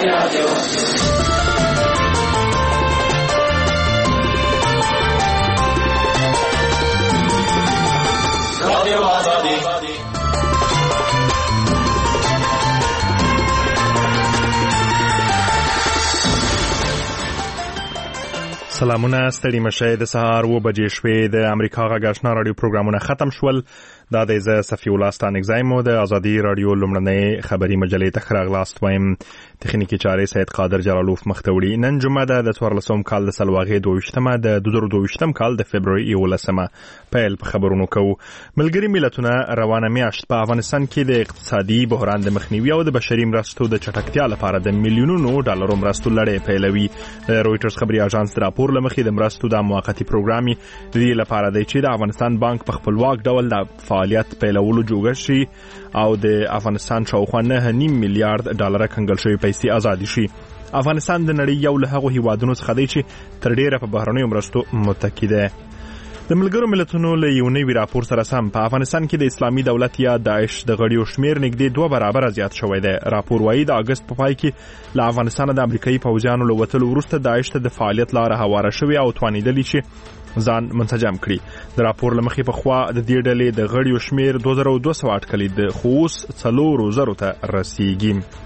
سلامونه ستړي مشه د سهار 9 بجې شوې د امریکا غږ آشنا رادیو پروګرامونه ختم شول دا د صفی الله ستانګزایمو د ازادي رادیو لومړنۍ خبری مجلې ته خراغلاست وایم تخنیکی چارې سید قادر جلالوف مختوړي نن جمعه د 14 کال د سلواغې 22مه د 2022 کال د فبرवरी 11مه پیل په خبرونو کو ملګری ملتونه روانه میاشت په افغانستان کې د اقتصادي بحران د مخنیوي او د بشري مرستو د چټکتیا لپاره د میلیونونو ډالرو مرستو لړۍ پیلوي د رويټرز خبري اژانس راپور لمخې د مرستو د موقتی پروګرامي د دې لپاره دی چې د افغانستان بانک په خپلواک ډول د فعالیت پیلولو جوړ شي او د افغانستان شاوخوا 9.5 میلیارډ ډالر کنګل شوی پیسې آزاد شي افغانستان د نړۍ یو له هغو هیوادونو څخه دی چې تر ډیره په بهرنیو مرستو متکی دی د ملګرو ملتونو له یو نوي راپور سره سم په افغانستان کې د اسلامي دولت یا داعش د غړیو شمیر نږدې 2 برابر زیات شوی دی راپور وايي د اگست په پای کې له افغانستان د امریکایي پوځیانو له وتلو وروسته داعش ته د فعالیت لاره هواره شوی او توانیدلی چې ځان منسجم کړي د راپور لمخې په خوا د دې ډلې د غړیو شمیر 2200 اټکلي د خوس 400 ته رسیدي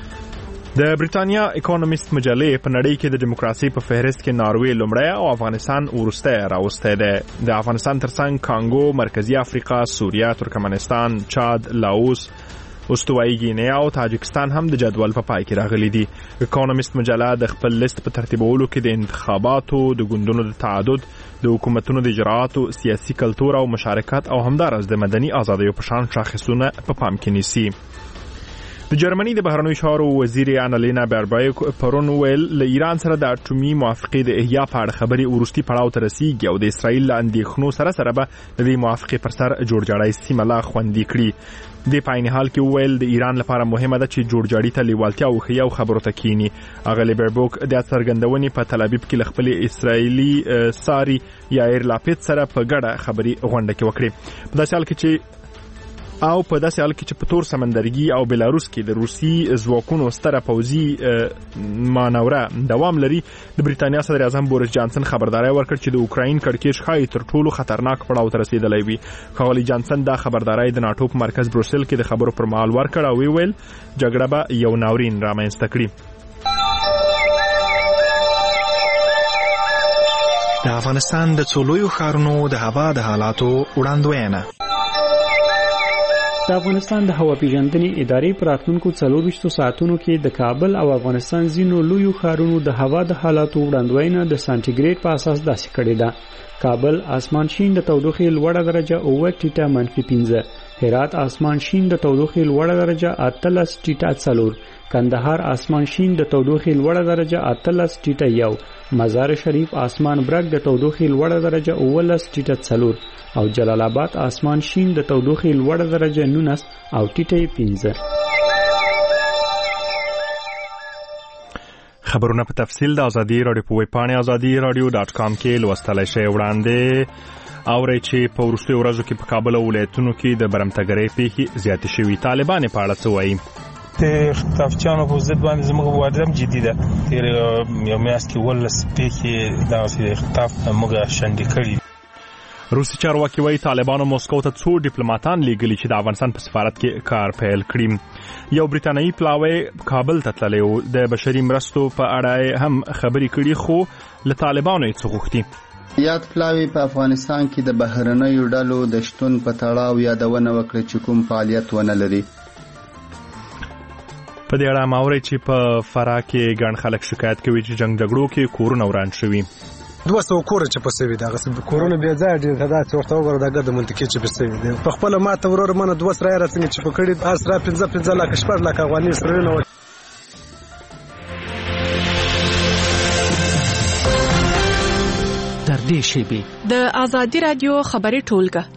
د بریټانیا اکونومیست مجلې په نړۍ کې د دیموکراسي په فهرست کې ناروې لومړی او افغانستان وروسته راوسته ده د افغانستان ترڅنګ کانګو مرکزی افریقا سوریه ترکمنستان چاد لاوس استوایي ګینیا او تاجکستان هم د جدول په پای کې راغلي دي اکونومیست مجله د خپل لیست په ترتیبولو کې د انتخاباتو د ګوندونو د تعدد د حکومتونو د اجراءاتو سیاسي کلتور او مشارکت او همدارس د مدني ازادیو په شان شاخصونه په پام کې نیسي د جرمني د بهرنیو چارو وزیر انالینا باربایک پرون ویل له ایران سره د اټومي موافقې د احیا په اړه خبري ورستي پړاو ته رسیدي او د اسرایل لاندې سره به د دې موافقې پر سر جوړجاړی سیمه لا خوندي کړي د پاین حال کې ویل د ایران لپاره مهمه ده چې جوړجاړی ته لیوالتیا او خیاو خبرو ته کینی اغلی باربایک د څرګندونې په تل ابیب کې خپل اسرایلی ساری یایر لاپید سره په ګډه خبري غونډه کې وکړي په داسې حال کې چې په داسې حال کې چې په تور سمندرګي او بلاروس کې د روسي ځواکونو ستره پوځي مانوره دوام لري د بریټانیا صدر اعظم بوریس جانسن خبرداري ورکړ چې د اوکراین کړکېچ خای تر ټولو خطرناک پړاو ته رسیدلی وي خغلی جانسن دا خبرداري د ناتو په مرکز بروسل کې د خبرو پر مهال ورکړ او ویل جګړه به یو ناورین رامنځته کړي د افغانستان د څولویو ښارونو د هوا د حالاتو وړاندوینه د افغانستان د هوا پیژندنې ادارې په راتلونکو 24 ساعتونو کې د کابل او افغانستان ځینو لویو ښارونو د هوا د حالاتو وړاندوینه د سانټیګریډ په اساس داسې کړې ده کابل آسمان شین د تودوخې لوړه درجه 9 ټیټه -15 هرات آسمان شین د تودوخې لوړه درجه 18 ټیټه 4 کندهار آسمان شین د تودوخې لوړه درجه 18 ټیټه 1 مزار شریف آسمان برګ د تودوخې لوړه درجه 19 ټیټه 4 او جلال آباد آسمان شین د تودوخې لوړه درجه 19 او ټیټه 15 خبرونه په تفصیل د ازادي رادیو په ویب پاڼه azadi.radio.com کې لوستلای شئ وړاندې اوري چې په وروستیو ورځو کې په کابل ولایتونو کې د برمتګرۍ پیښې زیاتې شوې طالبان په اړه څه وایي د خطافچانو په ضد باندې زموږ مبارزه جدي ده تیر یو میاشت کې ولس پیښې د خطاف موږ شنډې کړي روسي چارواکي وايي طالبانو موسکو ته څو ډیپلوماټان لیږلي چې د افغانستان په سفارت کې کار پیل کړي یو بریټانیایی پلاوی کابل ته تللی و د بشري مرستو په اړه هم خبرې کړي خو له طالبانو یې څه غوښتي یاد پلاوی په افغانستان کې د بهرنیو ډلو د شتون په تړاو یادونه وکړه چې کوم فعالیت ونه لري په دې اړه ماوري چې په فراه کې ګڼ خلک شکایت کوي چې جنگ جګړو کې کورونه وران شوي 200 کور چې په سوي دغه کورونه بیا ځای ډیر دا چې ورته وګوره دغه د منطقې چې په سوي دي په خپل ماته ورور منه 200 را څنګه چې په کړي هر سره 15 لک شپږ لک افغاني سره نه در دې شی د ازادي رادیو خبري ټولګه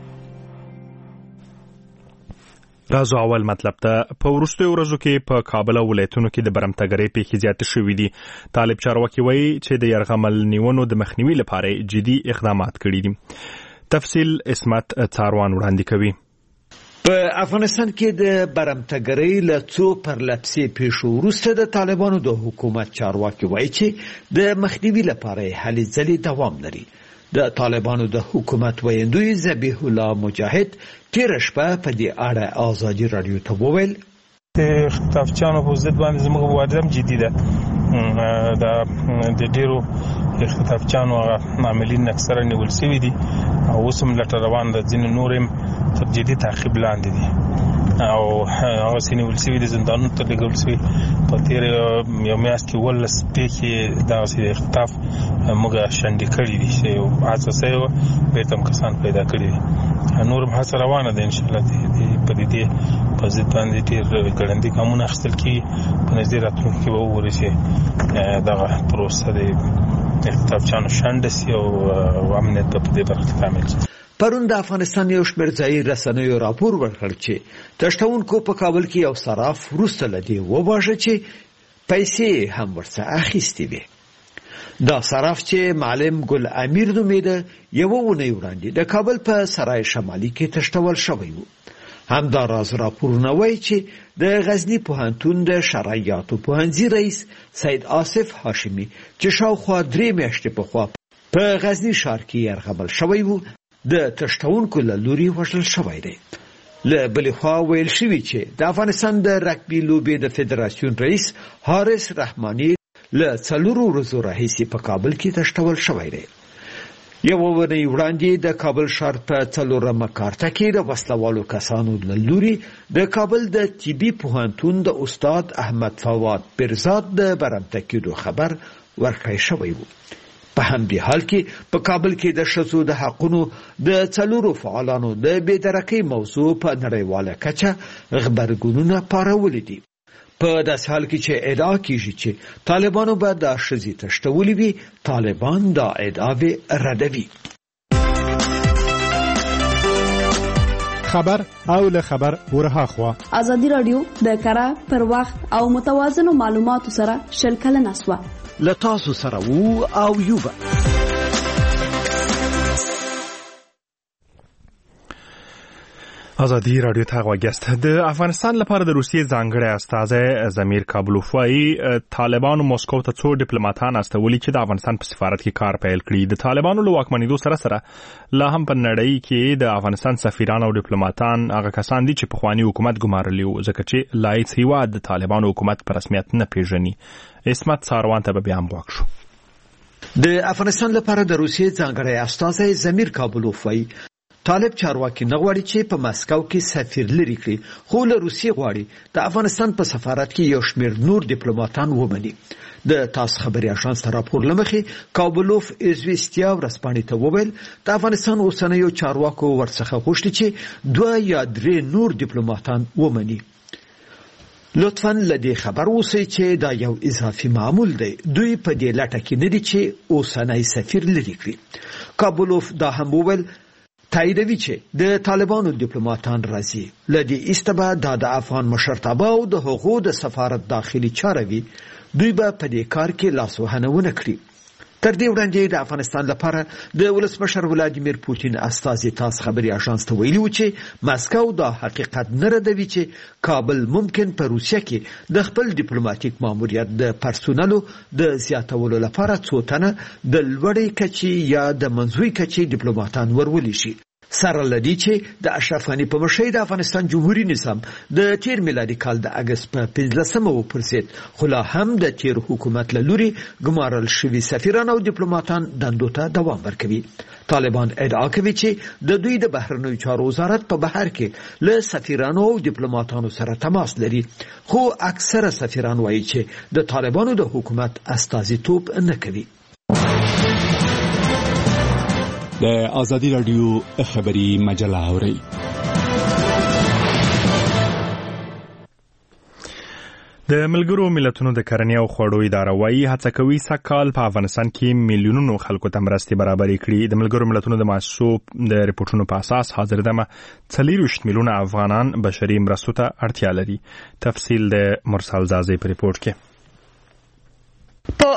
راځو اول مطلب ته په وروستیو ورځو کې په کابل ولایتونو کې د برمتګرۍ پیښې زیاتې شوې دي طالب چارواکي وایي چې د یرغمل نیونو د مخنیوي لپاره جدي اقدامات کړي دي تفصیل اسمت څاروان وړاندې کوي په افغانستان کې د برمتګرۍ له څو پرلپسې پیښو وروسته د طالبانو د حکومت چارواکي وایي چې د مخنیوي لپاره هلې ځلې دوام لري. د طالبانو د حکومت ویندوی ذبیح الله مجاهد تېره شپه په دې اړه آزادي راډیو ته وویل د خطافچانو په ضد باندې زموږ مبارزه هم جدي ده. د ډیرو خطافچانو عاملین اکثره نیول شوي دي او اوس هم لټه روان ده. ځینې نور هم تر جدي تعقیب لاندې دي او هغه نیول شوي دي، زندانونو ته لېږل شوي. په تېره یو میاشت کې 18 پیښې دغسې خطاف موږ شنډې کړي دي چې هڅه شوې وه بېرته هم کسان پیدا کړي دي. نور هم هڅه روانه ده انشاءالله په دې په ضد باندې ډېر ګړندي ګامونه اخیستل کېږي. په نږدې راتلونکي کې به وګورئ چې دغه پروسه د خطافچانو شنډه شي او امنیت به په دې برخه کې تامین شي. پرون د افغانستان یو شمېر ځایي رسنیو راپور ورکړ چې تشتونکو په کابل کې یو صراف وروسته له دې وواژه چې پیسې هم ورڅخه اخیستې وې. دا صراف چې معلم ګل امیر نومېده یوه اونۍ وړاندې د کابل په سرای شمالي کې تشتول شوی و. همداراز راپورونه وایي چې د غزني پوهنتون د شرعیاتو پوهنځي رئیس سید آصف هاشمي چې شاوخوا 3 میاشتې پخوا په غزني ښار کې یرغمل شوی و د تشتونکو له لوري وژل شوی دی. له بلې خوا ویل شوي چې د افغانستان د رګبي لوبې د فدراسیون رئیس حارث رحماني له 4 ورځو راهیسې په کابل کې تشتول شوی دی. یوه اونۍ وړاندې د کابل ښار په 4مه کارته کې د وسلوالو کسانو له لوري د کابل د طبي پوهنتون د استاد احمد فواد برزاد د برمته کېدو خبر ورکړی شوی و. په همدې حال کې په کابل کې د ښځو د حقونو د 4 فعالانو د بېدرکۍ موضوع په نړیواله کچه غبرګونونه پارولي دي. په داسې حال کې چې ادعا کېږي چې طالبانو به دا ښځې تشتولې وي، طالبان دا ادعاوې ردوي. خبر او له خبر ورهاخوا ازادي رادیو د کره پر وخت او متوازنو معلوماتو سره شل کلنه سوه. له تاسو سره وو او یوبه. ازادي رادیو ته غوږیاست. د افغانستان لپاره د روسیې ځانګړی استازی زمیر کابلوف وایي طالبانو موسکو ته 2 ډیپلوماټان استولي چې د افغانستان په سفارت کې کار پیل کړي. د طالبانو له واکمنېدو سره لا هم په نړۍ کې د افغانستان سفیران او ډیپلوماټان هغه کسان دي چې پخوانی حکومت ګمارلي وو، ځکه چې لایق هیواد د طالبانو حکومت په رسمیت نه پیژني. اسمت ساروان ته به بیا هم غوږ شو. د افغانستان لپاره د روسیې ځانګړی استازی زمیر کابلوف وایي طالب چارواکي نه غواړي چې په مسکو کې سفیر لري کړي، خو له روسیې غواړي د افغانستان په سفارت کې یو شمېر نور ډیپلوماټان ومني. د تاس خبري اژانس ته راپور لمخې کابلوف ازویستیا ورځپاڼې ته وویل د افغانستان اوسنیو چارواکو ورڅخه غوښتي چې 2 یا 3 نور ډیپلوماټان ومني. لطفاً لدې خبر اوسئ چې دا یو اضافي معمول دی. دوی په دې لټه کې نه دي چې اوسنی سفیر لري کړي. کابلوف دا هم وویل تاییدوي چې د طالبانو ډیپلوماټان راځي. لدې ایستبه دا د افغان مشرتابه او د هغو د سفارت داخلي چاره وي. دوی به په دې کار کې لاسوهنه ونه کړي. تر دې وړاندې د افغانستان لپاره د ولسمشر ولادیمیر پوتین استازي تاس خبري اژانس ته ویلي و چې مسکو دا حقیقت نه ردوي چې کابل ممکن په روسیه کې د خپل ډیپلوماټیک ماموریت د پرسونلو د زیاتولو لپاره 2 تنه د لوړې کچې یا د منځوي کچې ډیپلوماټان ورولي شي. سره لدی چې د اشرف غنی په مشرۍ د افغانستان جمهوریت نظام د تیر میلادي کال د اگست په 15مه وپرسید، خو لا هم د تیر حکومت له لوري ګمارل شوي سفیران او ډیپلوماټان دندو ته دوام ورکوي. طالبان ادعا کوي چې د دوی د بهرنیو چارو وزارت په بهر کې له سفیرانو او ډیپلوماټانو سره تماس لري، خو اکثره سفیران وایي چې د طالبانو د حکومت استازیتوب نه کوي. د ازادي رادیو خبري مجله اوري. د ملګرو ملتونو د کرنې او خوړو اداره وايي هڅه کوي سږکال په افغانستان کې میلیونونو خلکو ته مرستې برابرې کړي. د ملګرو ملتونو د مؤسسو د ریپورتونو په اساس حاضر دمه 40 میلیونه افغانان بشري مرستو ته اړتیا لري. تفصیل د مرسل زازي په ریپورت کې. په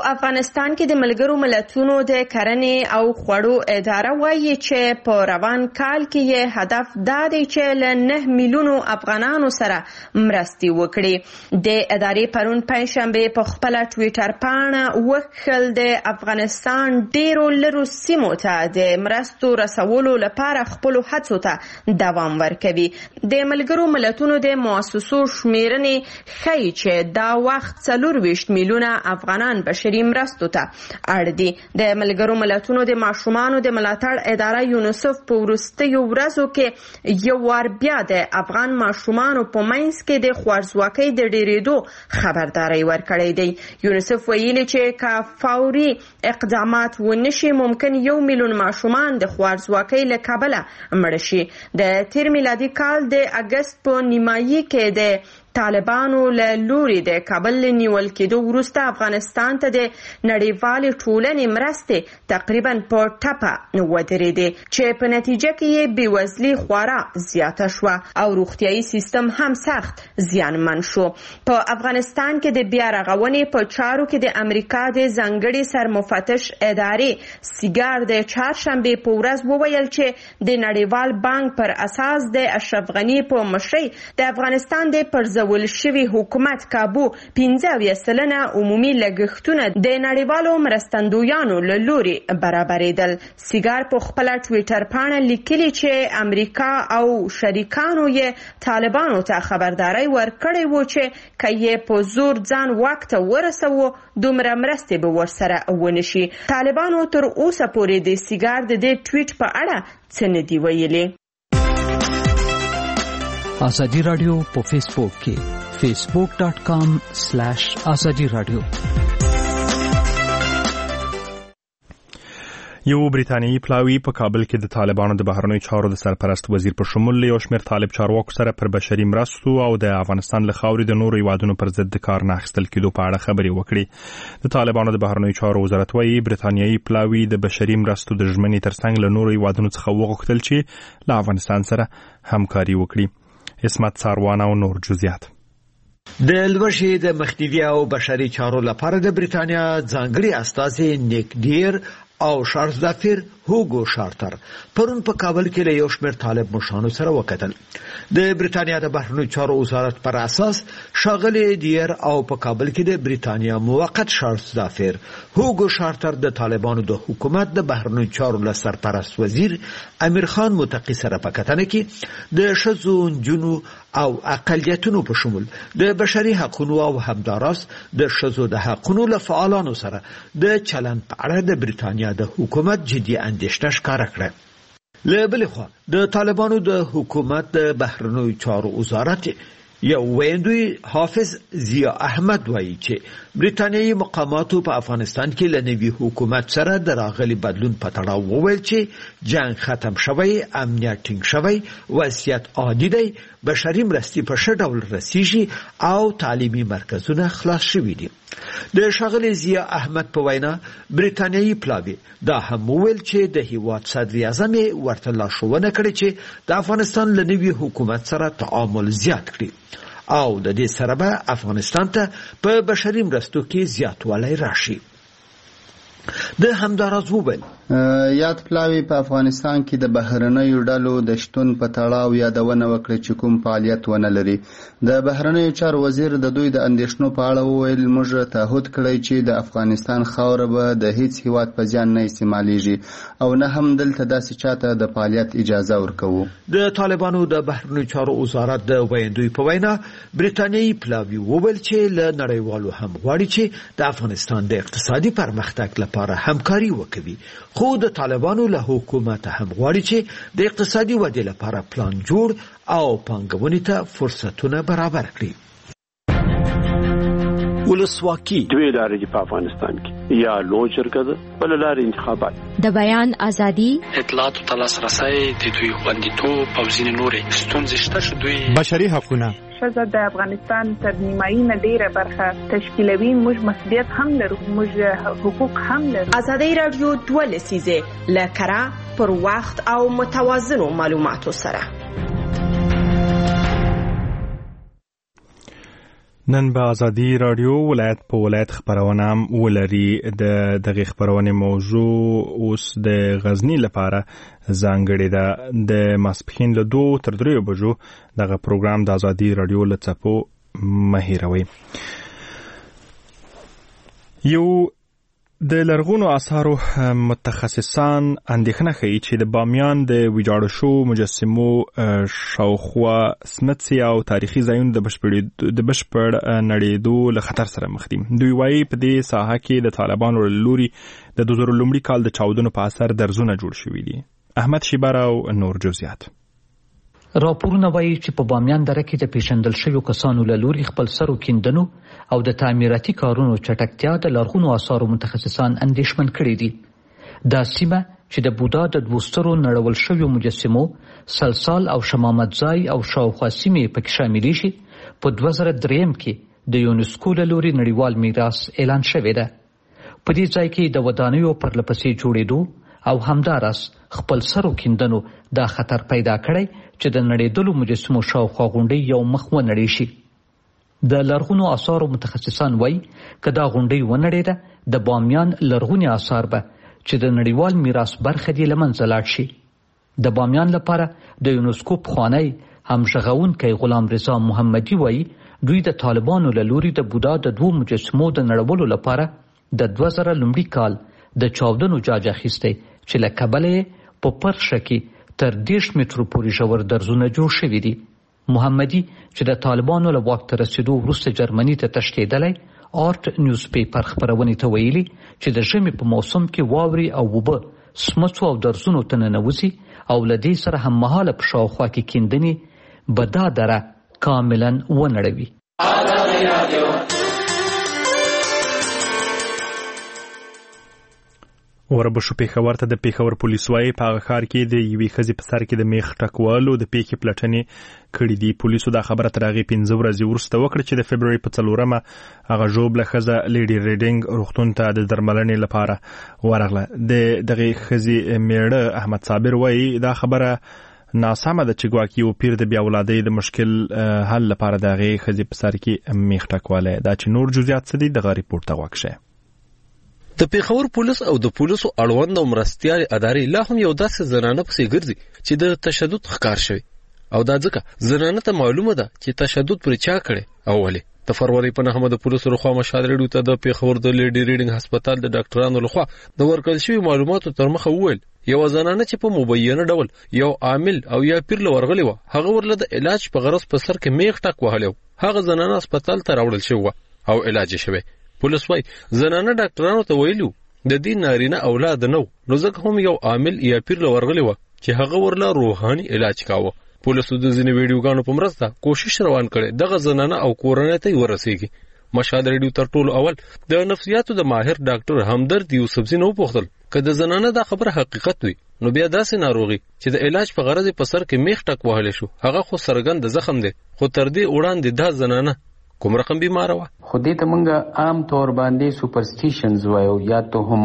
افغانستان کې د ملګرو ملتونو د کرنې او خوړو اداره وایي چې په روان کال کې هدف دا دی چې له 9 میلیونو افغانانو سره مرستې وکړي. د ادارې پرون پنځشنبه په خپل ټویټر باندې وکړل د افغانستان ډیرو لرو سیمو ته د مرستو رسولو لپاره خپل هڅو ته دوام ورکوي. د ملګرو ملتونو د مؤسسو شمیرنې ښیي چې دا وخت 24 میلیونه افغانان بشري مرستو ته اړ دي. د ملګرو ملتونو د ماشومانو د ملاتړ اداره یونیسف په وروستیو ورځو کې یو وار بیا د افغان ماشومانو په منځ کې د خوارځواکۍ د ډېرېدو خبرداری ورکړی دی. یونیسف ویلي چې که فوري اقدامات ونشي ممکن 1 میلیون ماشومان د خوارځواکۍ له کبله مړه شي. د تیر میلادي کال د اګست په نیمایي کې د طالبانو له لوري د کابل نیول کېدو وروسته افغانستان ته د نړیوالې ټولنې مرستې تقریبا په ټپه ودرېدې چې په نتیجه کې یې بېوزلي خورا زیاته شوه او روغتیایي سیستم هم سخت زیانمن شو. په افغانستان کې د بیا رغونې په چارو کې د امریکا د ځانګړي سرمفتش ادارې سیګار د چهارشنبې په ورځ وویل چې د نړیوال بانک پر اساس د اشرف غني په مشرۍ د افغانستان د پرځول شوی حکومت کابو 15% عمومي لګښتونه د نړیوالو مرستندویانو له لوري برابرېدل. سیګار په خپل ټویټر باندې لیکلي چې امریکا او شریکانو یې طالبانو ته خبرداري ورکړې و چې که یې په زور ځان واک ته ورسوي دومره مرستې به ورسره ونشي. طالبانو تر اوسه پورې د سیګار د دې ټویټ په اړه څه نه دي ویلي. آزادی رادیو په فیسبوک کې facebook.com/azadi radio. یو بریتانیایی پلاوی په کابل کې د طالبانو د بهرنیو چارو د سرپرست وزیر په شمول یو شمېر طالب چارواکو سره پر بشري مرستو او د افغانستان له خاورې د نورو هیوادونو پر ضد د کار نه اخیستل کېدو په اړه خبرې وکړې. د طالبانو د بهرنیو چارو وزارت وایي بریتانیایی پلاوی د بشري مرستو د ژمنې ترڅنګ له نورو هیوادونو څخه وغوښتل چې له افغانستان سره همکاري وکړي. اسمت ساروان او نور جزئیات. د لوژې د مخنیوي او بشري چارو لپاره د بریتانیا ځانګړي استازي نیک ډیر او شارلز دافیر هوګو شارتر پرون په کابل کې له یو شمېر طالب مشرانو سره وکتل. د بریتانیا د بهرنیو چارو وزارت پر اساس شاغلي ډیر او په کابل کې د بریتانیا موقت شارلز دافیر هوګو شارتر د طالبانو د حکومت د بهرنیو چارو له سرپرست وزیر امیر خان متقی سره په کتنه کې د ښځو نجونو او اقلیتونو په شمول د بشري حقوقو او همداراز د ښځو د حقوقو له فعالانو سره د چلند په اړه د بریتانیا د حکومت جدي اندېښنه ښکاره کړه. له بلې خوا د طالبانو د حکومت د بهرنیو چارو وزارت یو ویندوی حافظ ضیا احمد وایي چې بریتانیایی مقاماتو په افغانستان کې له نوي حکومت سره د راغلي بدلون په تړاو وویل چې جنگ ختم شوی، امنیت ټینګ شوی، وضعیت عادي دی، بشري مرستې په ښه ډول رسیږي او تعلیمي مرکزونه خلاص شوي دي. د ښاغلي ضیا احمد په وینا بریتانیایی پلاوی دا هم وویل چې د هیواد صدر اعظم ورته لارښوونه کړې چې د افغانستان له نوي حکومت سره تعامل زیات کړي او د دې سره به افغانستان ته په بشري مرستو کې زیاتوالی راشي. د همداراز وویل یاد پلاوی په افغانستان کې د بهرنیو ډلو د شتون په تړاو یادونه وکړه چې کوم فعالیت ونه لري. د بهرنیو چارو وزیر د دوی د اندېښنو په اړه وویل موږ تعهد کړی چې د افغانستان خاوره به د هیڅ هیواد په زیان نه استعمالیږي او نه هم دلته داسې چاته د فعالیت اجازه ورکوو. د طالبانو د بهرنیو چارو وزارت د ویندوی په وینا بریتانیایی پلاوی وویل چې له نړیوالو هم غواړي چې د افغانستان د اقتصادي پرمختګ لپاره همکاري وکړي، خو د طالبانو له حکومت هم غواړي چې د اقتصادي ودې لپاره پلان جوړ او پانګونې ته فرصتونه برابر کړي. ولسواکي دوی لارې دي په افغانستان کې، یا لوی جرګه ده بل لارې انتخابات، د بیان ازادي، اطلاعات او لاسرسي د دوی خوندیتوب او ځینې نورې ستونزې شته چې دوی بشري حقوقونه ښځه د افغانستان تر نیمایي نه ډیره برخه تشکیلوي. موږ مسؤلیت هم لرو، موږ حقوق هم لرو. ازادي رادیو 2 لسیزه لکرا پر وخت او متوازنو معلوماتو سره. نن به ازادي رادیو ولایت په ولایت خبرونه ولري. د دغه خبرونه موضوع اوس د غزنی لپاره ځانګړې ده. د ماسپخین له 2 تر 3 بجو دغه پروګرام د ازادي رادیو لڅپو مهیروي. یو د لرغونو آثارو متخصصان اندېښنه کوي چې د بامیان د ویجاړ شو مجسمو شاوخوا سمڅې او تاریخي ځایونه د بشپړ نړېدو له خطر سره مخ دي. دوی وایي په دې ساحه کې د طالبانو له لوري د 2000 کال د چاودنو په اثر درزونه جوړ شوي دي. احمد شیبر او نور جزئیات. راپورونه وایي چې په بامیان دره کې د پیژندل شویو کسانو له لوري خپل سرو کیندنو او د تعمیراتي کارونو چټکتیا د لرغونو آثارو متخصصان اندېښمن کړي دي. دا سیمه چې د بودا د 2 سترو نړول شویو مجسمو سلسال او شمامت ځای او شاوخوا سیمې پکې شاملې شي په 2003 کې د یونسکو له لوري نړیوال میراث اعلان شوی ده. په دې ځای کې د ودانیو پرلپسې جوړېدو او همداراز خپل سرو کیندنو دا خطر پیدا کړی چې د نړیدلو مجسمو شاوخوا غونډۍ یو مخ ونړی شي. د لرغونو آثارو متخصصان وایي که دا غونډۍ ونړېده د بامیان لرغوني آثار به چې د نړیوال میراث برخه دي له منځه لاړ شي. د بامیان لپاره د یونسکو پخوانی همغږونکی غلام رضا محمدي وایي دوی د طالبانو له لوري د بودا د 2 مجسمو د نړولو لپاره د 2000 کال د چاودنو جاج اخیستی چې له کبله په پرشه کې تر 10 مترو پورې ژور درزونه جوړ شوي دي. محمدي چې د طالبانو له واک ته رسیدو وروسته جرمني ته تښتېدلی آرټ نیوز پیپر خبرونې ته ویلي چې د ژمي په موسم کې واورې او اوبه سمڅو او درزونو ته ننوځي او له دې سره هم مهاله په شاوخوا کې کیندنې به دا دره کاملا ونړوي. وربشو پیښور ته د پیښور پولیس وایي په هغه ښار کې د یوې ښځې په سر کې د میخ ټکوالو د پیښې پلټنې کړې دي. پولیسو دا خبره تر هغې 15 ورځې وروسته وکړه چې د فبروري په 4 هغه ژوبله ښځه لیډي ریډینګ روغتون ته د درملنې لپاره ورغله. د دغې ښځې میړه احمد صابر وایي دا خبره ناسمه ده چې ګواکې یو پیر د بیا ولادۍ د مشکل حل لپاره د هغې ښځې په سر کې میخ ټکوالی. دا چې نور جزئیات څه دي دغه ریپورټ ته غوږ شئ. د پیښور پولیس او د پولیسو اړوند او مرستیال ادارې لا هم یو داسې زنانه پسې ګرځي چې د تشدد ښکار شوی او دا ځکه زنانه ته معلومه ده چې تشدد پر چا کړي او ولې. د فروری په 9 د پولیسو لخوا مشال ریډیو ته د پیښور د لیډي ریډینګ هسپتال د ډاکټرانو لخوا د ورکړل شوی معلوماتو تر مخه وویل یو زنانه چې په مبینه ډول یو عامل او یا پیر لورغلی و هغه ورله د علاج په غرض په سر کې میخ ټک وهلو. هغه زنانه هسپتال ته راوړل شو او علاج شوی. پولیس وايي زنانه ډاکټرانو ته ویلو د دې نارینه اولاد نو ځکه هم یو عامل یا پیر لورغلی و چې هغه ورله روحاني علاج کاوه. پولیسو د ځینې ویډیوګانو په مرسته کوشش روان کړي دغه زنانه او کورنۍ ته ورسیږي. مشهد ریډیو تر ټولو اول د نفسیاتو د ماهر ډاکټر همدرد یوسفزي نو پوښتل که د زنانه دا خبره حقیقت وي نو بیا داسې ناروغي چې د علاج په غرض په سر کې میخ ټک وهلی شو هغه خو سرګند زخم دی خو تر دې وړاندې دا زنانه کوم رقم بیمار و. خو دې ته مونږ عام طور باندې سوپرسټیشنز وایو یا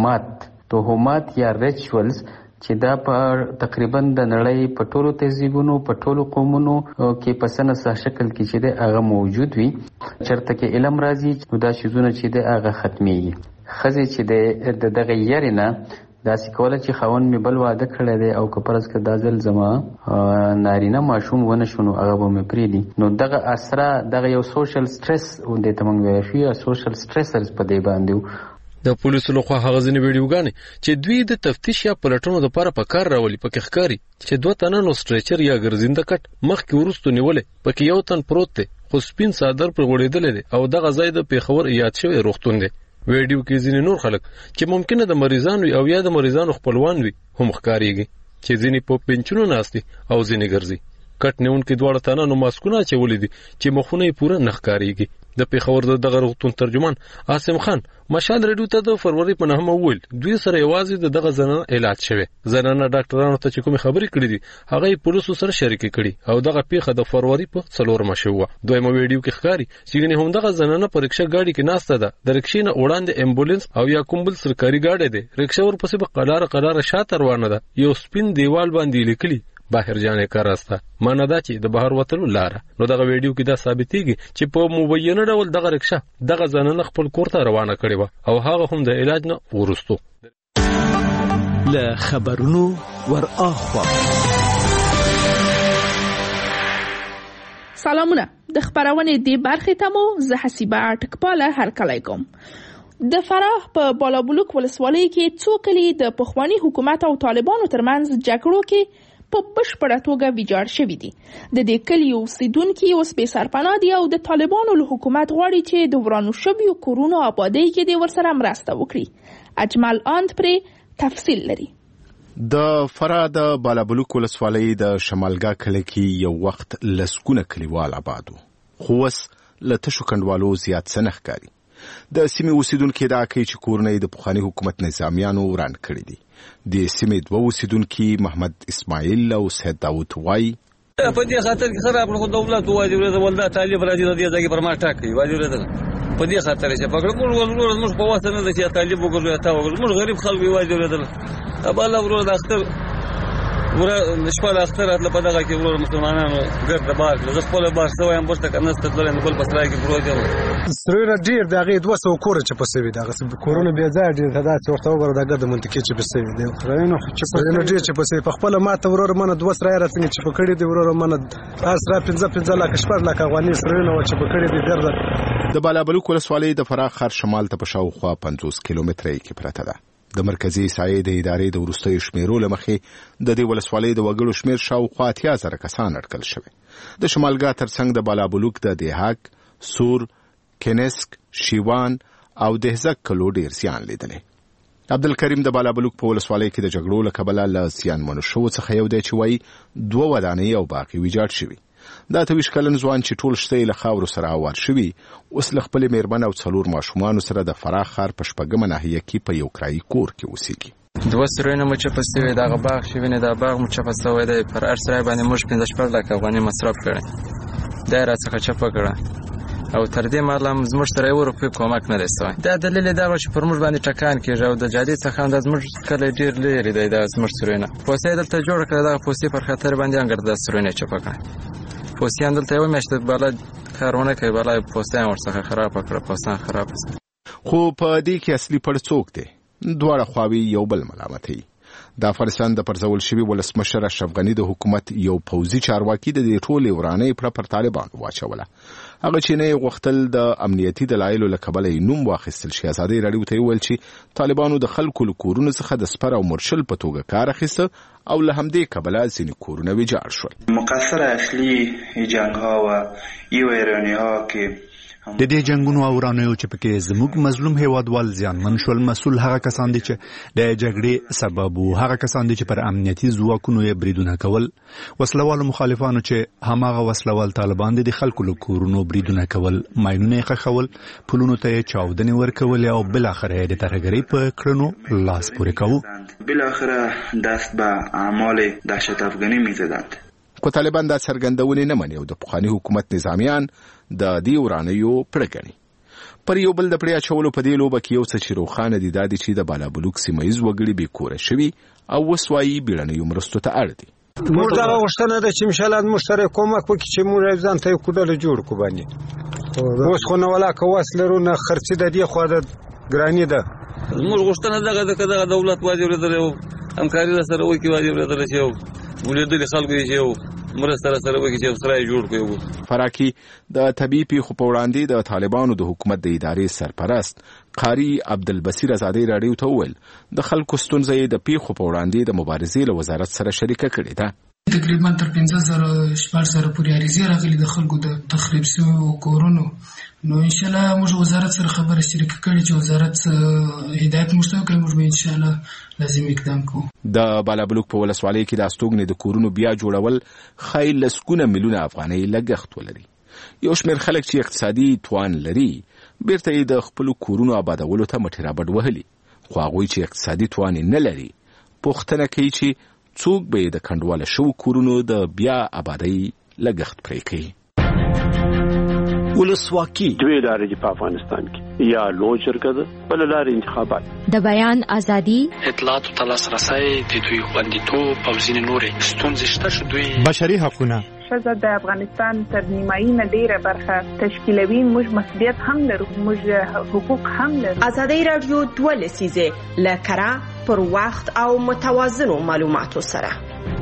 توهمات یا ریچوالز چې دا په تقریبا د نړۍ په ټولو تهذیبونو په ټولو قومونو کې په سنسه شکل کې چې د هغه موجود وي چرته کې علم راځي نو دا شیزونه چې د هغه ختميږي. خزه چې د دغه یارینه دا سکوله چې خاون می بل واده کړی دی او که پرز که دا ځل زما نارینه ماشوم ونه شونو هغه به مې پریدي نو دغه اثره دغه یو سوشل سټرس دې ته مونږ ویل شو یا سوشل سټرسرز په دې باندې. د پولیسو لخوا هغه ځینې ویډیوګانې چې دوی د تفتیش یا پلټنو لپاره په کار راولي پکې ښکاري چې 2 تنه نو سټریچر یا ګرځنده کټ مخکې وروستو نیولې پکې یو تن پروت دی خو سپین صادر پر غوړېدلی دی او دغه ځای د پیښور یاد شوی روغتون دی. ویډیو کې ځینې نور خلک چې ممکنه د مریضانو او یا د مریضانو خپلوان وي هم ښکارېږي چې ځینې په پنچونو ناست دي او ځینې ګرځي. کټ نیونکي 2 تنه نو ماسکونه اچولي دي چې مخونه یې پوره نه ښکارېږي. د پیښور د دغه روغتون ترجمان عاصم خان مشال ریډیو ته د فروری په 9 وویل دوی سره یوازې د دغه زنانه علاج شوی. زنانه ډاکټرانو ته چې کومې خبرې کړې دي هغه پولیسو سره شریک کړي او دغه پیښه د فروری په 4 شوه. دویمه ویډیو کې ښکاري چې هم دغه زنانه په رکشا گاډي کې ناسته ده د رکشې نه وړاندې امبولانس او یا کوم بل سرکاري گاډي ده رکشا ورپسې په قلاره شاته روانه ده. یو سپین دیوال باندې لیکلي بهر جانې کار راسته معنی دا چې د بهر وتلو لاره. نو دغه ویډیو کې دا ثابتېږي چې په مبینه ډول دغه رکشه دغه ځانونه خپل کور ته روانه کړې وه او هغه هم د علاج نه وروستو. له خبرونو ور اخوا سلامونه د خبرونې دی برخې ته مو زه حسیبه ټکپاله هرکلی کوم. د فراه په بالابلوک ولسوالۍ کې څو کلي د پخواني حکومت او طالبانو ترمنځ جګړو کې په بشپړه توګه ویجاړ شوي دي. د دې کلیو اوسیدونکي اوس بې سرپناه دي او د طالبانو له حکومت غواړي چې د ورانو شویو کورونو آبادۍ کې دې ورسره مرسته وکړي. اجمل آند پرې تفصیل لري. د فراه د بالابلوک ولسوالۍ د شمالګا کلي کې یو وخت لسګونه کلیوال آبادو، خو اوس له تشو کنډوالو زیات څه نه ښکاري. د سیمې اوسیدونکي ادعا کوي چې کورونه یې د پخواني حکومت نظامیانو وران کړي دي. د سیمې دوه اوسیدونکي محمد اسماعیل او سید داود وایي په دې خاطر کې خراب کړو دولت واجب لري ولدا طالب راځي د دې ځای پر ما ټاکي واجب لري په دې خاطر چې پکړ موږ په واسطه نه چې طالب وګورو تا وګورو موږ غریب خلک واجب لري ابا الله ورو د اختر ورا نشپال اختر اتل په دغه کې ورو مسلمانانو ګرد بار زه خپل بار سوې هم پښته کنه ستل نه بل پسرای کې پروژه سره ډیر دغه 200 کور چې په سوي دغه کورونه بیا ځای ډیر دا چې ورته وګوره دغه د منطقې چې په سوي دی خرینو چې په ډیر چې په سوي په خپل ماته ورور منه 200 راځي چې په کړي دی ورور منه اسره 15 لک شپږ لک افغاني سره نو چې په کړي دی درد. د بالابلوک ولسوالۍ د فراه ښار شمال ته په شاوخوا 50 کیلومتره کې پرته ده. د مرکزی سایې د ادارې د وروستیو شمیرو له مخې د دې ولسوالۍ د وګړو شمیر شاوخوا 80,000 کسان اټکل شوی. د شمالګا ترڅنګ د بالابلوک د دیهاک، سور، کنسک، شیوان او دهزک کلو ډیر زیان لیدلی. عبدالکریم د بالابلوک په ولسوالۍ کې د جګړو له کبله له زیانمنو شوو څخه یو دی چې وایي 2 ودانۍ او باقي ویجاړ شوي. دا 23 کلن ځوان چې ټول شته له خاورو سره اوار شوي اوس له خپلې میرمن او 4 ماشومانو سره د فراه ښار په شپږمه ناحیه کې په یو کرایي کور کې اوسېږي. 2 سرونه مو چپه سوي دغه باغ شوی نه دا باغ مو چپه سوی دی پر هر سرای باندې موږ 15 لک افغاني مصرف کړی دا راڅخه چپه کړه او تر دې مالا زموږ سره یو روپۍ کومک نه دی سوی. دا دلیل دا چې پر موږ باندې ټکان کېږي او د جادي څخه د زموږ کلی ډېر لرې دی دا زموږ سرونه پوسې دلته جوړ کړه دغه پوسې پر خطر باندې انګر د سرونه چپه کړه پوسیان دلته یو میاشت بالا کارونه کوي بالا پوسیان ورڅخه خراب کړه پوسان خراب خو په دې کې اصلي پړ څوک دی؟ دواړه خواوې یو بل ملامتوي. د افغانستان د پرځول شوي ولسمشر اشرف غني د حکومت یو پوځي چارواکي د دې ټولې ورانۍ پر طالبانو واچوله. هغه چې نه غوښتل د امنیتي دلایلو له کبله نوم واخیستل شي. ازادي راډیو ته ویل چې طالبانو د خلکو له کورونو څخه د سپر او مرشل په توګه کار اخیسته او له همدې کبله ځینې کورونه ویجاړ شول. مقصر اصلي جنگ‌ها و ایرانی‌ها که د دې جنگونو او ورانیو چې پکې زموږ مظلوم هیوادوال زیانمن شول مسؤل هغه کسان دي چې د جګړې سبب وو، هغه کسان دي چې پر امنیتي ځواکونو یې بریدونه کول، وسلوالو مخالفانو چې هماغه وسلوال طالبان دي د خلکو له کورونو بریدونه کول، ماینونه یې ښخول، پلونو ته یې چاودنې ورکول او بالاخره د ترهګرۍ په کړنو لاس پورې کوو. بالاخره دست به اعمال دهشت افغانی می‌زدند. خو طالبان دا څرګندونې نه مني او د پخواني حکومت نظامیان د دې ورانیو پړه ګڼي. پر یو بل د پړې اچولو په دې لوبه کې یو څه چې روښانه دي دا دی چې د بالابلوک سیمه ییز وګړي بې کوره شوي او اوس وایي بیړنیو مرستو ته اړ دي. موږ دغه غوښتنه ده چې انشاءالله موږ سره کومک وکړي چې موږ ځان ته یو کوډله جوړ کړو باندې اوس خو نه ولاکه واس لرو نه خرڅې د دې خوا د ګراني ده. موږ غوښتنه دغه د دولت واجب لري او همکاري سره وکړي واجب لري چې ولې خلکو یې یو مرسته سره وکړي چې سره جوړ کړو. فراکی د طبيعي پیښو په وړاندې د طالبانو د حکومت د ادارې سرپرست قاری عبدالبصیر ازادي راډیو ته وویل د خلکو ستونزې د پیښو په وړاندې د مبارزې له وزارت سره شریکه کړې ده. تقریبا تر 15,000 پورې عریضې راغلي د خلکو د تخریب شویو کورونو. نو ان شاء الله موږ وزارت سره خبره شریکه کړې چې وزارت هدایت موږ ته کوي موږ ان شاء الله لازم اقدام کوو. د بالابلوک په ولسوالۍ کې د استوګنې د کورونو بیا جوړول خایل لسګونه میلیونه افغانۍ لګښت ولري. یو شمېر خلک چې اقتصادي توان لري بیرته یې د خپلو کورونو آبادولو ته مټې رابډ وهلي، خو هغوی چې اقتصادي توان نه لري پوښتنه کوي چې څوک به د کنډواله شوو کورونو د بیا آبادۍ لګښت پرې کوي. ولسواکي دوی لارې په افغانستان کې یا لوی جرګه ده بل لارې انتخابات د بیان ازادي اطلاعات او لاسرسي د دوی خوندیتوب او ځینې نورې ستونزې شته چې دوی بشري حقوقونه ښځه د افغانستان تر نیمایي نه ډیره برخه تشکیلوي. موږ مسؤلیت هم لرو، موږ حقوق هم لرو. ازادي رادیو 2 لسیزه لکرا پر وخت او متوازنو معلوماتو سره.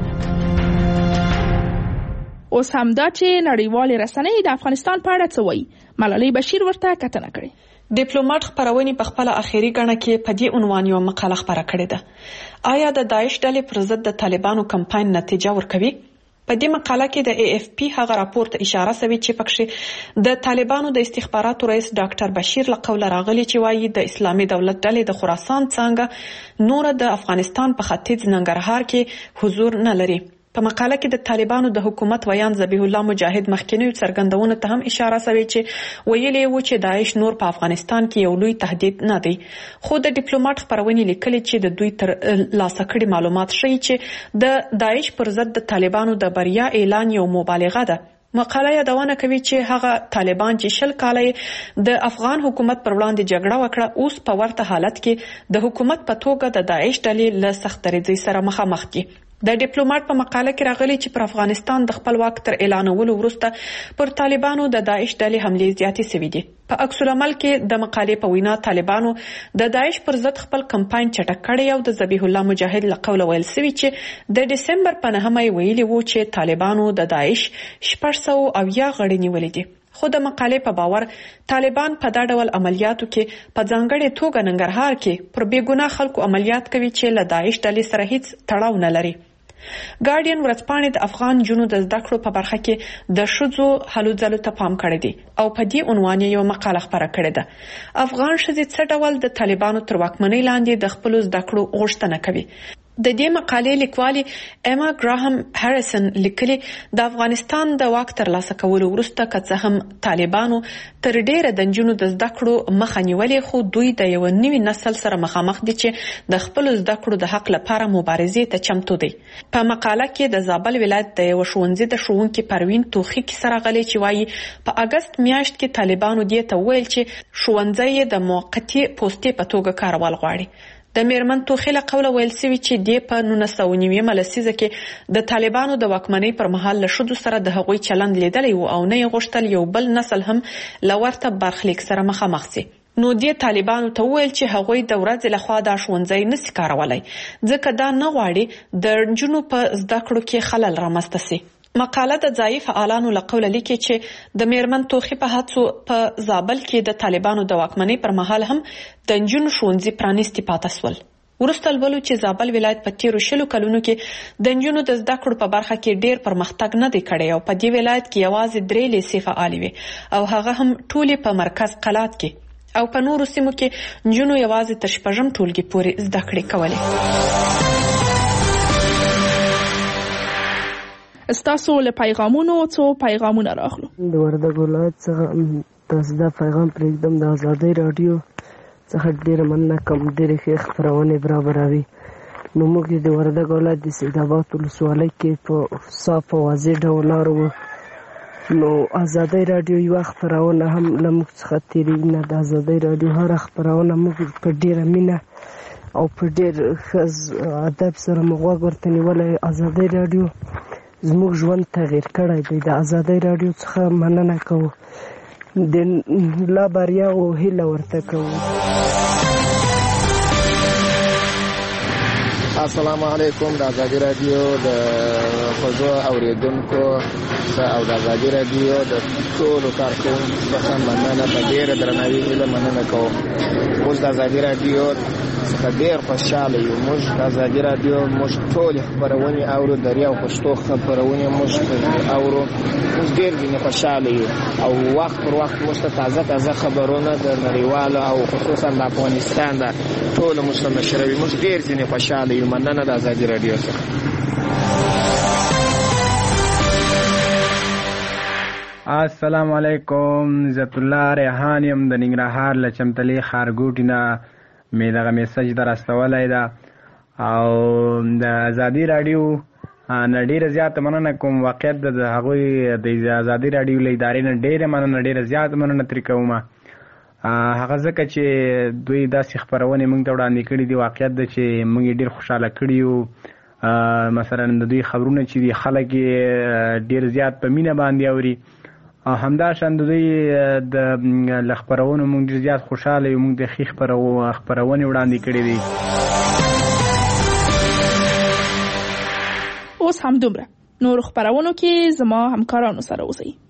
اوس هم دا چې نړیوال رسنۍ د افغانستان په اړه څه وایي، ملالۍ بشیر ورته کتنه کړې. ډیپلوماټ خبرونه په خپل اخیری غاڼه کې په دې عنوان یو مقاله خبره کړې ده. آیا د داعش ډلې پر ضد د طالبانو کمپاین نتیجه ورکوي؟ په دې مقاله کې د AFP هغه راپور ته اشاره شوی چې پکې د طالبانو د استخباراتو رئیس ډاکټر بشیر له قوله راغلی چې وایي د اسلامي دولت ډلې د خراسان څنګه نور د افغانستان په ختیځ ننګرهار کې حضور نه لري. په مقاله کې د طالبانو د حکومت ویان ذبیح الله مجاهد مخکینی څرګندونه ته هم اشاره شوی چې ویلي و چې داعش نور په افغانستان کې یو لوی تهدید نه دی. خو د ډیپلوماټ خبرونه لیکلي چې د دوی تر لاسه کړي معلومات ښیي چې د داعش پر ضد د طالبانو د بریا اعلان یو مبالغه ده. مقاله یادونه کوي چې هغه طالبان چې 10 کاله د افغان حکومت پر وړاندې جګړه وکړه اوس په ورته حالت کې د حکومت په توګه د داعش ډلې له سخت دریځ سره مخامخ دي. د ډیپلوماټ په مقاله کې راغلي چې پر افغانستان د خپل واک تر اعلانولو وروسته پر طالبانو د داعش ډلې حملې زیاتې شوې دي. په عکس العمل کې د مقالې په وینا طالبانو د داعش پر ضد خپل کمپاین چټک کړی او د ذبیح الله مجاهد له قوله ویل شوی چې د ډسمبر په 9 ویلي وو چې طالبانو د داعش 600 غړي نیولې دي. خو د مقالې په باور طالبان په دا ډول عملیاتو کې په ځانګړې توګه ننګرهار کې پر بېګناه خلکو عملیات کوي چې له داعش ډلې سره هیڅ تړاو نه لري. ګارډین ورځپاڼې د افغان جنونو د زده کړو په برخه کې د ښځو هلو ځلو ته پام کړی دی او په دې عنوان یو مقاله خبره کړې ده. افغان ښځې څه ډول د طالبانو تر واکمنۍ لاندې د خپل زده کړو غوښتنه کوي. د دې مقالې لیکوالي اما ګراهم هریسن لیکلي د افغانستان د واک تر لاسه کولو وروسته که څه هم طالبانو تر ډیره د جنونو د زده کړو مخه نیولې خو دوی د یو نوي نسل سره مخامخ دي چې د خپل زده کړو د حق لپاره مبارزې ته چمتو دي. په مقاله کې د زابل ولایت د یو ښوونځي د ښوونکي پروین توخی کې سره غلي چې وایي په اگست میاشت کې طالبانو دې ته ویل چې ښوونځي د موقتی پوسټې په توګه کارول غواړي. د میرمن توخی له قوله ویل شوی چې د په 1990 لسیزه کې د طالبانو د واکمنۍ پر مهال له شذو سره د هغوی چلند لیدلی او نه یې غوښتل یو بل نسل هم لورته برخلیک سره مخامخ شي. نو د طالبانو ته ویل چې هغوی د ورځې لخوا د ښوونځي نشي کارولای ځکه دا نه غواړي د جنونو په زده کړو کې خلل رامنځته شي. مقاله د ځای فعالانو له قوله لیکي چې د میرمن توخی په هڅو په زابل کې د طالبانو د واکمنۍ پر مهال هم د جنونو ښوونځي پرانیستي پاتې شول. ورسته لولو چې زابل ولایت په تیرو 10 کلونو کې د جنونو د زده کړو په برخه کې ډیر پرمختګ نه دی کړی او په دې ولایت کې یوازې 3 لیسې فعال وي او هغه هم ټولې په مرکز قلات کې او په نورو سیمو کې جنونو یوازې تر 6 ټولګي پورې زده کړې کولې. استاسو له پیغامونو څو پیغامونه راغلو. د وردګ ولایت څخه تاسو دا پیغام پرېږدم د ازادۍ رادیو څخه ډېره مننه کوم، ډېرې ښې خپرونې برابروي. نو موږ د وردګ ولایت د سیدآباد ولسوالۍ کې په صاف او واضح ډول اورو. نو ازادۍ رادیو یوه خپرونه هم له موږ څخه تېرېږي نه. د ازادۍ رادیو هره خپرونه موږ په ډېره مینه او په ډېر ښه ادب سره موږ غوږ ورته نیولی. ازادۍ رادیو زموږ ژوند تغییر کړی دی. د ازادۍ رادیو څخه مننه کوو، د لا بریا او هیله ورته کوو. السلام علیکم. د ازادۍ رادیو د خوږو اوریدونکو او د ازادۍ رادیو د ټولو کارکوونکو څخه مننه په ډېره درناوي هیله مننه کوم. موږ د ازادۍ رادیو څخه ډېر خوشحاله یو. موږ د ازادۍ رادیو موږ ټولې خپرونې اورو، دري او پښتو خپرونې موږ اورو. موږ ډېر ځینې خوشحاله یو او وخت پر وخت موږ ته تازه خبرونه د نړیوالو او خصوصا د افغانستان د ټولو موږ ته نشروي. موږ ډېر ځینې خوشحاله یو. مننه د ازادۍ رادیو څخه. السلام علیکم. عزت الله ریحان یم د ننګرهار له چمتلې ښارګوټي نه مې دغه میسج در استولی ده او د ازادۍ راډیو نه ډیره زیاته مننه کوم. واقعیت د هغوی د ازادي راډیو له ادارې نه ډیره مننه، ډیره زیاته مننه ترې کوم. هغه ځکه چې دوی داسې خپرونې موږ ته وړاندې کړي دي، واقعیت ده چې موږ یې ډېر خوشحاله کړي یو. مثلا د دوی خبرونه چې دي خلک یې ډېر زیات په مینه باندې اوري، او همداشان د دوی د له خپرونو موږ ډېر زیات خوشحاله یو. موږ د ښې خپرونې وړاندې کړي دي. اوس هم دومره، نور خپرونو کې زما همکارانو سره اوسئ.